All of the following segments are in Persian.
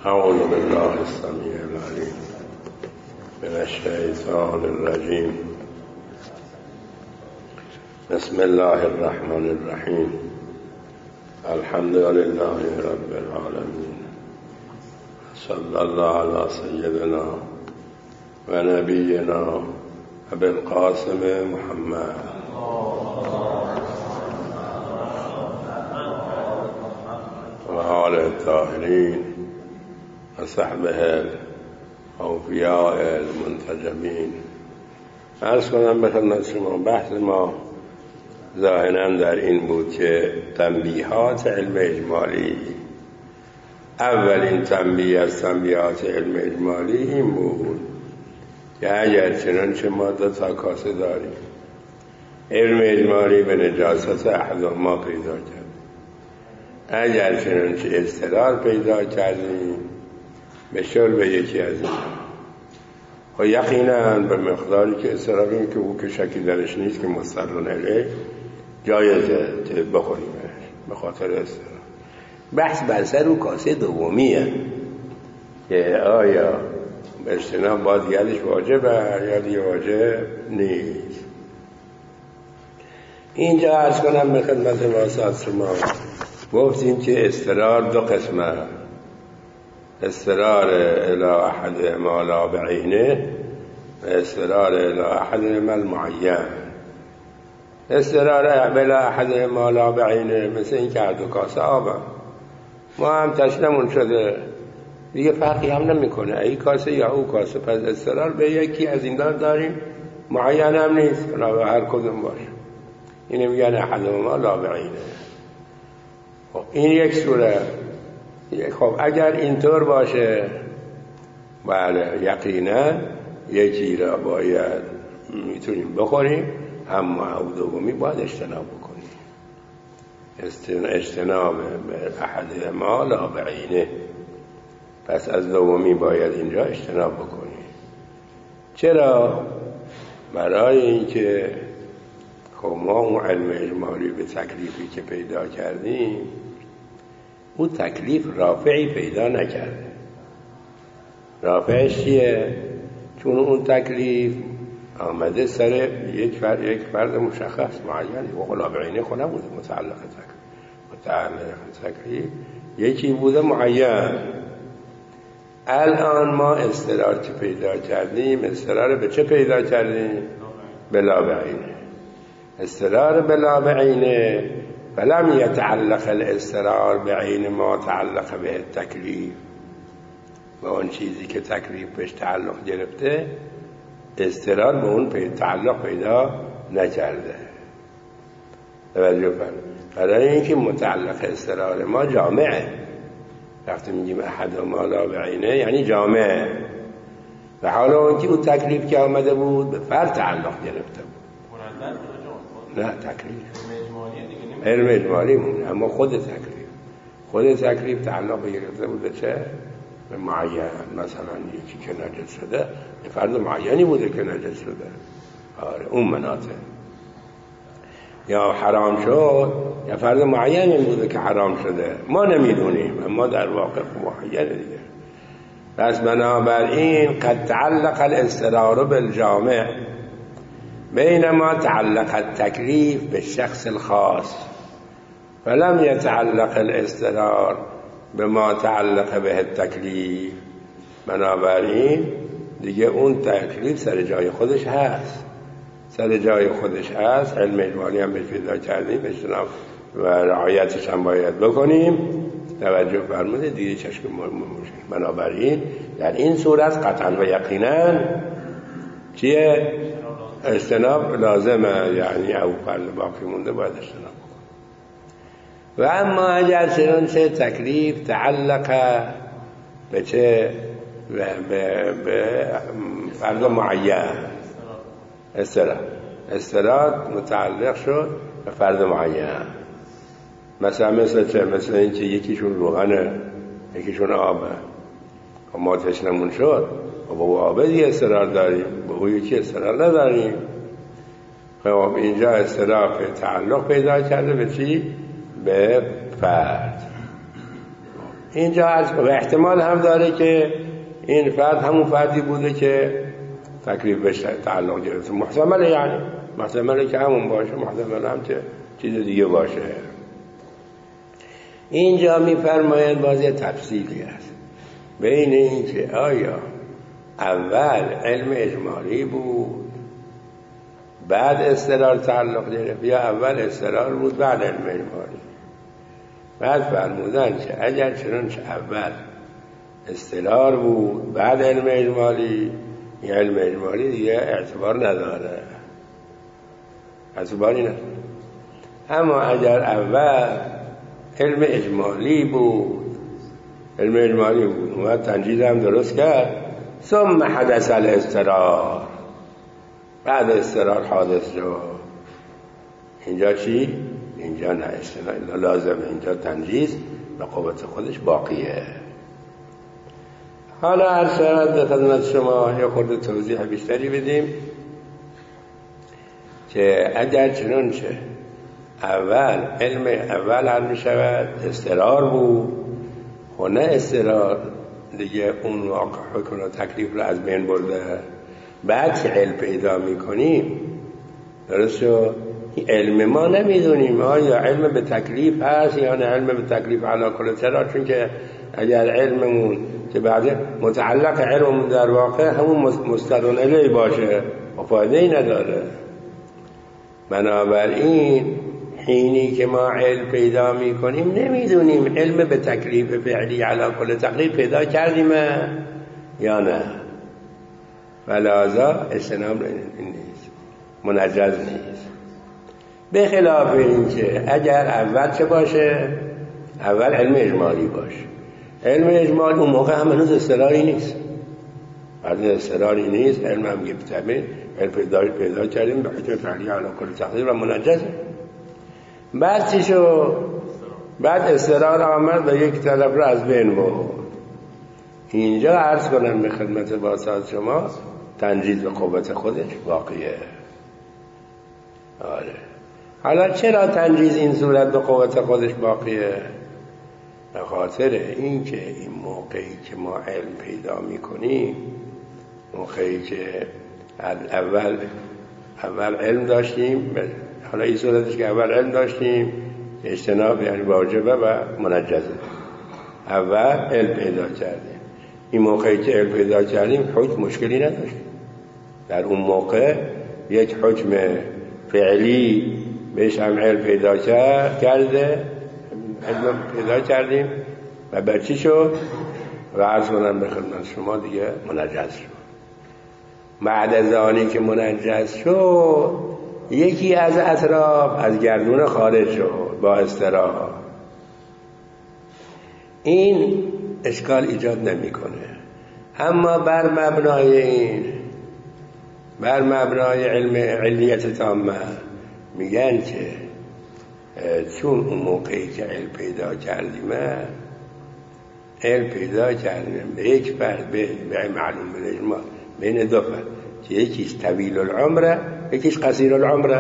اعوذ بالله السمیع العلیم من الشیطان الرجیم. بسم الله الرحمن الرحیم. الحمد لله رب العالمین. صلی الله علی سیدنا و نبینا ابی القاسم محمد و آل الطاهرین و صحبه اوفیاء المنتجبین. عرض کنم به خدمت شما بحث ما ظاهراً در این بود که تنبیهات علم اجمالی، اولین تنبیه از تنبیهات علم اجمالی این بود که اگر چنانچه ما 2 کاسه داریم، علم اجمالی به نجاست احدهما پیدا کرد، اگر چنانچه اضطرار پیدا کردیم به شرب یکی از این و یقینا به مقداری که اضطراریم که او که شکی درش نیست که مسترون علیه جایزه بخوریم به خاطر اضطرار. بحث بر سر او کاسه دومیه که آیا اجتناب باید یادش واجبه یا دیگه واجب نیست. اینجا عرض کنم به خدمت واسط شما گفتیم که اضطرار 2 قسمه: اضطرار الی احد ما لا بعینه و اضطرار الی احد ما المعین. اضطرار الی احد ما لا بعینه مثل این که هر 2 کاسه آبم، ما هم تشنمون شده دیگه فرقی هم نمیکنه ای کاسه یا او کاسه، پس اضطرار به یکی از این داریم، معین هم نیست، به هر کدوم باشه. اینه میگن احد ما لا بعینه. خب این یک صورت. خب اگر اینطور باشه بله یقینا یکی را باید میتونیم بخوریم، اما او دومی باید اجتناب بکنیم. اجتناب به احد ما لا بعینه، پس از دومی باید اینجا اجتناب بکنیم. چرا؟ برای اینکه خب ما اون علم اجمالی به تکلیفی که پیدا کردیم اون تکلیف رافعی پیدا نکرده. رافعش چیه؟ چون اون تکلیف آمده سر یک فرد مشخص معین و خلا بعینه خود نبوده متعلق تکلیف یکی بوده معین. الان ما اضطرار که پیدا کردیم، اضطرار به چه پیدا کردیم؟ بلا بعینه. اضطرار بلا بعینه فلم يتعلق الاضطرار بعین ما تعلق به التکلیف، و اون چیزی که تکلیف بهش تعلق گرفته اضطرار به اون تعلق پیدا نکرده. توجه فرمایید. برای اینکه متعلق اضطرار ما جامعه، وقتی میگیم احد ما لا بعینه یعنی جامعه، و حالا اون که اون تکلیف که آمده بود به فرد تعلق گرفته بود. نه تکلیف علم اجمالی مونه، اما خود تکلیف تعلق گرفته بود به چه؟ به معین. مثلا یکی که نجس شده یه فرد معینی بوده که نجس شده، آره اون مناطق. یا حرام شد یا فرد معینی بوده که حرام شده، ما نمیدونیم، اما در واقع معینه دیگه. پس بنابراین قد تعلق الاضطرار بالجامع بینما تعلق التکلیف بالشخص الخاص فلم يتعلق الاضطرار بما تعلق به التکلیف. بنابراین دیگه اون تکلیف سر جای خودش هست. علم اجمالی هم بهش پیدا کردیم، اجتناب و رعایتش هم باید بکنیم. توجه فرمودید دیگه چشم موشن. بنابراین در این صورت قطعا و یقینا چیه؟ اجتناب لازمه، یعنی او فرد باقی مونده باید اجتناب بکنه. و اما اگر چنانچه تکلیف تعلق به چه؟ به فرد معین، استراد متعلق شد به فرد معین. مثل چه؟ مثل این که یکیشون روغنه یکیشون آبه. و ما تشنمون شد و با آبه دیگه استرار داریم، با او یکی استرار نداریم. خب اینجا استرار تعلق پیدا کرده به چی؟ به فرد. اینجا و احتمال هم داره که این فرد همون فردی بوده که تکلیف بهش تعلق گرفته. محتمله، یعنی محتمله که همون باشه، محتمله هم که چیز دیگه باشه. اینجا میفرمایند باز یه تفصیلی هست بین این که آیا اول علم اجمالی بود بعد اصطلاح تعلق گرفت یا اول اصطلاح بود بعد علم اجمالی. بعد فرمودن که اگر چنانچه اول اصطلاح بود بعد علم اجمالی، این علم اجمالی دیگه اعتبار نداره، اعتباری نداره. اما اگر اول علم اجمالی بود، علم اجمالی بود اومد تنجیز هم درست کرد، ثم حدث الاضطرار، بعد اضطرار حادث شد، اینجا چی؟ اینجا نه استثناء لازم، اینجا تنجیز و قوت خودش باقیه. حالا هر شاید به خدمت شما یه خورده توضیح بیشتری بدیم که اگر چنانچه اول علم اول حل می شود اضطرار بود، خب نه اضطرار دیگه اون واقع حکم و تکلیف رو از بین برده، بعد که علم پیدا می کنیم درست شد، علم ما نمیدونیم آیا علم به تکلیف هست یا نه علم به تکلیف علا کل چرا، چون که اگر علممون که بعد متعلق علممون در واقع همون مستقل الیه باشه و فایده ای نداره. بنابراین حینی که ما علم پیدا می کنیم نمیدونیم علم به تکلیف فعلی علا کل تکلیف پیدا کردیم یا نه، ولذا استنام نیست، منجز نیست. به خلاف این که اگر اول چه باشه، اول علم اجمالی باشه، علم اجمالی اون موقع هم هنوز اصطلاحی نیست، بعد اصطلاحی نیست، علم هم گفتمه علم پیدا کردیم به حکم فعلی علی کل تقدیر و منجزه. بعد چی شد؟ بعد اصطلاح آمد و یک طرف رو از بین برد. اینجا عرض کنم به خدمت باساز شما تنجیز به قوت خودش باقیه. آره، حالا چرا تنجیز این صورت به قوت خودش باقیه؟ به خاطر این که این موقعی که ما علم پیدا میکنیم، موقعی که اول علم داشتیم، حالا این صورتش که اول علم داشتیم اجتناب یعنی واجبه و منجزه، اول علم پیدا کردیم، این موقعی که علم پیدا کردیم حکم مشکلی نداشتیم، در اون موقع یک حکم فعلی بهش هم علم پیدا کرده، علم پیدا کردیم و برچی شد و عرض کنم به خدمت شما دیگه منجز شد. بعد از آنی که منجز شد یکی از اطراف از گردون خارج شد با اضطرار، این اشکال ایجاد نمیکنه. اما بر مبنای علم علیت تامه میگن که چون اون موقعی که علم پیدا کردیم به یک فرد به معلوم بالاجماع بین دو فرد که یکیش طویل العمره یکیش قصیر العمره،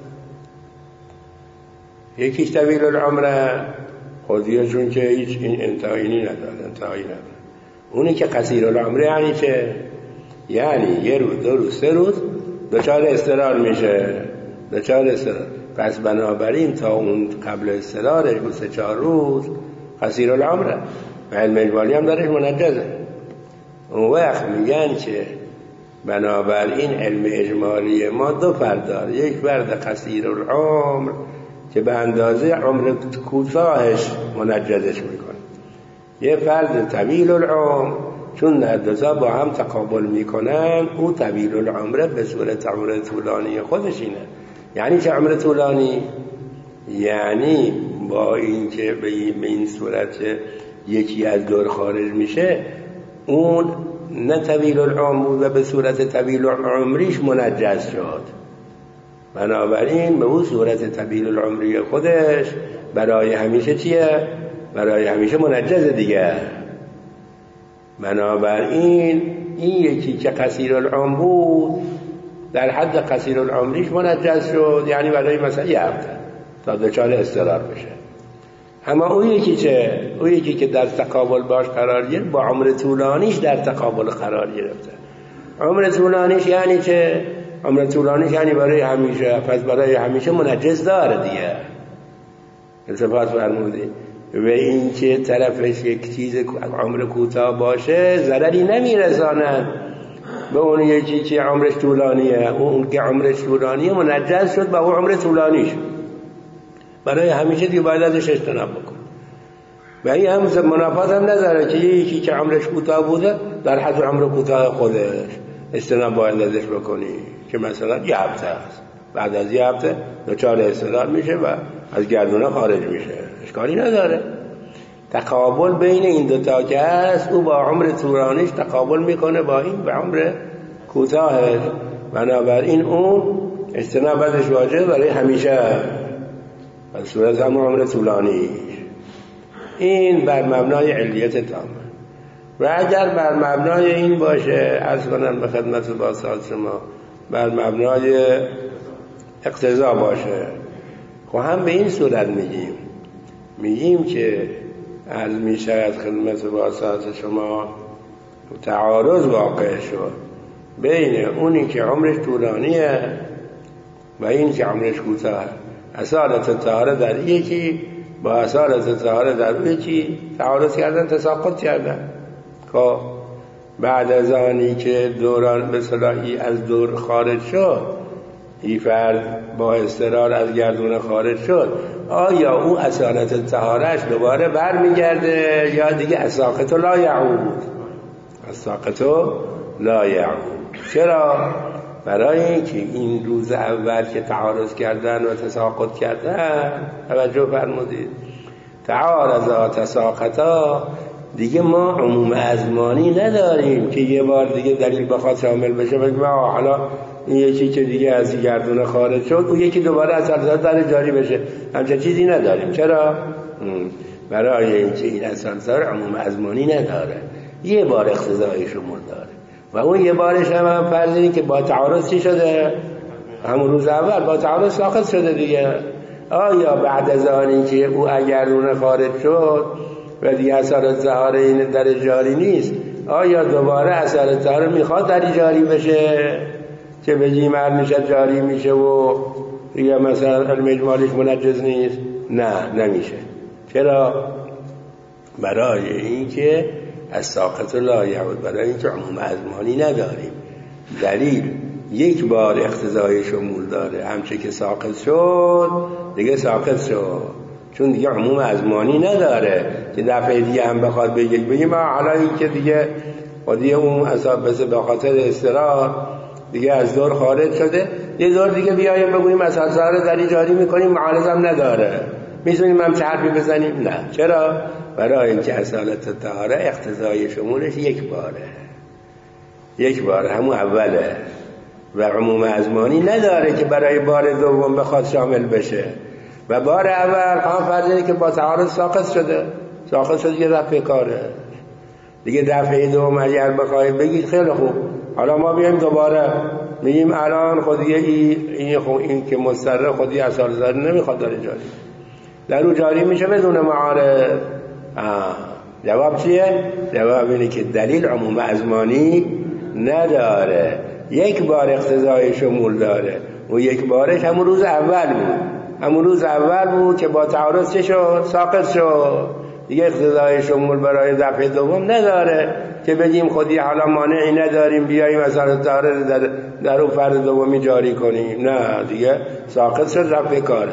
یکیش طویل العمره خودیه چون که هیچ این انتهایی نداره، اونی که قصیر العمره یعنی چه؟ یعنی یه روز دو روز سه روز دچار اضطرار میشه، پس بنابراین تا اون قبل اضطرارش بود 3-4 روز قصیر العمره و علم اجمالی هم دارش منجزه. اون وقت میگن که بنابراین علم اجمالی ما دو فرد داره، یک فرد قصیر العمر که به اندازه عمر کوتاهش منجزش میکنه، یه فرد طویل العمر چون نردازا با هم تقابل میکنن او طویل العمره به صورت عمر طولانی خودش اینه. یعنی چه عمر طولانی؟ یعنی با این که به این صورت یکی از دور خارج میشه اون نه طویل العمر بود و به صورت طویل العمریش منجز شد، بنابراین به اون صورت طویل العمری خودش برای همیشه چیه؟ برای همیشه منجز دیگه. بنابراین این یکی که قصیر العمر بود در حد قصیر العمریش منجز شد، یعنی برای مثلا یه هفته تا دچار اضطرار بشه. اما اون یکی که در تقابل باش قرار گرفت با عمر طولانیش در تقابل قرار گرفته. عمر طولانیش یعنی چه؟ عمر طولانیش یعنی برای همیشه، پس برای همیشه منجس داره دیگه. التفات فرمودی. و این که طرفش یک چیز عمر کوتاه باشه ضرری نمیرساند به اون یکی که عمرش طولانیه. اون که عمرش طولانیه منجس شد با اون عمر طولانیش، برای همیشه دیگه باید ازش اجتناب بکن. و این هم منافات هم نداره که یکی که عمرش کوتاه بوده در حد عمر کوتاه خودش اجتناب باید ازش بکنی، که مثلا یه هفته است، بعد از یه هفته دچار استعداد میشه و از گردونه خارج میشه، اشکالی نداره. تقابل بین این دوتا که هست، او با عمر طولانیش تقابل میکنه با این به عمر کوتاهش، بنابراین اون اجتناب ازش واجب برای همیشه از صورت هم عمر طولانیش. این بر مبنای علیت تامه. و اگر بر مبنای این باشه، عرض کنم به خدمت باسط شما، بر مبنای اقتضا باشه، خب هم به این صورت میگیم که عرض میشود خدمت باسط شما تعارض واقع شد بین اونی که عمرش طولانیه و این که عمرش کوتاه. اصالت طهاره در یکی با اصالت طهاره در یکی تعارض کردن، تساقط کردن. خب بعد از آنی که دوران به صلاحی از دور خارج شد، این فرد با اضطرار از گردون خارج شد، آیا او اصالت طهاره‌اش دوباره برمیگرده یا دیگه اساقط لا یعود؟ اساقط لا یعود. چرا؟ برای اینکه این روز اول که تعارض کردن و تساقط کردن، توجه فرمودید، تعارضا تساقطا، دیگه ما عموم ازمانی نداریم که یه بار دیگه دلیل بخواد شامل بشه بگیم حالا این یکی که دیگه از گردونه خارج شد اون یکی دوباره از اصالت در جاری بشه، همچه چیزی نداریم. چرا؟ برای اینکه این اصالت عموم ازمانی نداره، یه بار اقتضای شمول داره و اون یه بارش هم فرض اینه که با تعارض چی شده؟ همون روز اول با تعارض ساقط شده دیگه. آیا بعد از آن که او اگر گردونه خارج شد و دیگه اصالت طهاره این در جاری نیست، آیا دوباره اصالت طهاره میخواد در جاری بشه که بگیم میشه جاری میشه و دیگه مثلا علم اجمالیش منجز نیست؟ نه، نمیشه. چرا؟ برای اینکه از ساقط لا یعود، برای اینکه عموم ازمانی نداریم. دلیل یک بار اقتضای شمول داره، همچه که ساقط شد دیگه ساقط شد، چون دیگه عموم ازمانی نداره که دفعه دیگه هم بخواد بگیم حالا این که دیگه خودی اون اصابه به خاطر استراحت دیگه از دور خارج شده، یه دور دیگه بیاییم بگوییم اساسا رو داری جاری میکنیم، معارض هم نداره، میتونیم هم چه حرفی بزنیم؟ نه. چرا؟ برای اینکه اصالت طهاره اقتضای شمولش یک باره همون اوله و عموم ازمانی نداره که برای بار دوم بخواد شامل بشه. و بار اول فرض که با تعارض ساقط شده یه دفعه کاره دیگه. دفعه دوم اگر بخواید بگید خیلی خوب، حالا ما بیایم دوباره میگیم الان خودی این که مستره خودی اصالت داره نمیخواد داره جاری در او جاری میشه بدون معارض. جواب چیه؟ جواب اینه که دلیل عموم ازمانی نداره، یک بار اقتضای شمول داره. و یک بارش همون روز اول بود که با تعارض چه شد؟ ساقط شد. دیگه اقتضای شمول برای دفعه دوم نداره که بگیم خودی حالا مانعی نداریم بیاییم اصالت طهاره در اون فرد دومی جاری کنیم. نه، دیگه ساقط شد، دفعه کاره.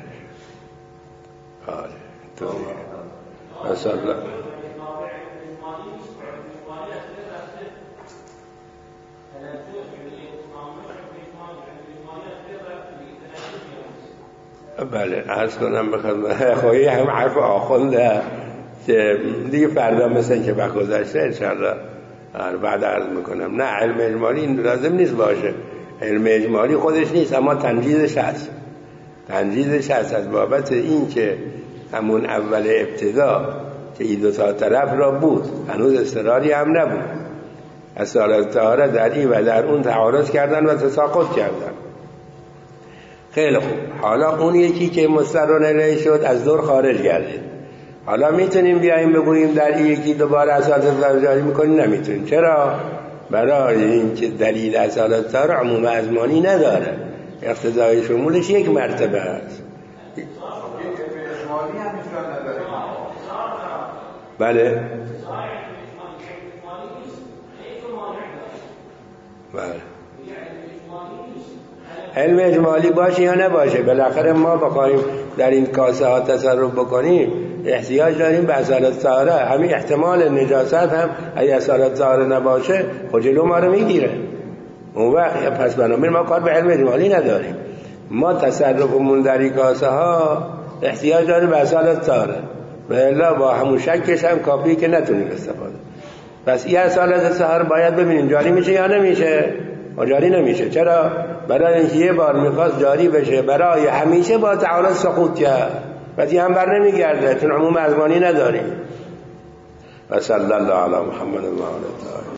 تو مثلا بله عرض کنم بخدمت خواهی هم حرف آخونده که دیگه فردا مثل که بگذشته انشاءالله بعد عرض میکنم. نه، علم اجمالی لازم نیست باشه، علم اجمالی خودش نیست، اما تنجیزش هست از بابت این که همون اول ابتدا که این دو تا طرف را بود، هنوز اضطراری هم نبود، اصالت طهاره در این و در اون تعارض کردن و تساقط کردن. خیلی خوب، حالا اون یکی که مسترون الیه شد از دور خارج گردید، حالا میتونیم بیاییم بگوییم در یکی دوباره اصالت طهاره جاری میکنیم؟ نمیتونیم. چرا؟ برای اینکه دلیل اصالت طهاره عموم ازمانی نداره، اقتضای شمولش یک مرتبه است. بله بله، علم اجمالی باشه یا نباشه، بالاخره ما بخوایم در این کاسه ها تصرف بکنیم احتیاج داریم به اصالت طهاره. همین احتمال نجاست هم اگه اصالت طهاره نباشه خود جلو ما رو میگیره. اون وقت پس بنابراین ما کار به علم اجمالی نداریم. ما تصرفمون در این کاسه ها احتیاج داریم به اصالت طهاره، و الا با همون شکش هم کافی که نتونیم استفاده. پس این اصالت طهاره باید ببینیم جاری میشه یا نمیشه. و جاری نمیشه. چرا؟ برای اینکه یه بار میخواست جاری بشه برای همیشه با تعارض سقوط کرد، پس این هم بر نمیگرده چون عموم ازمانی نداریم. و صلی الله علی محمد و آله.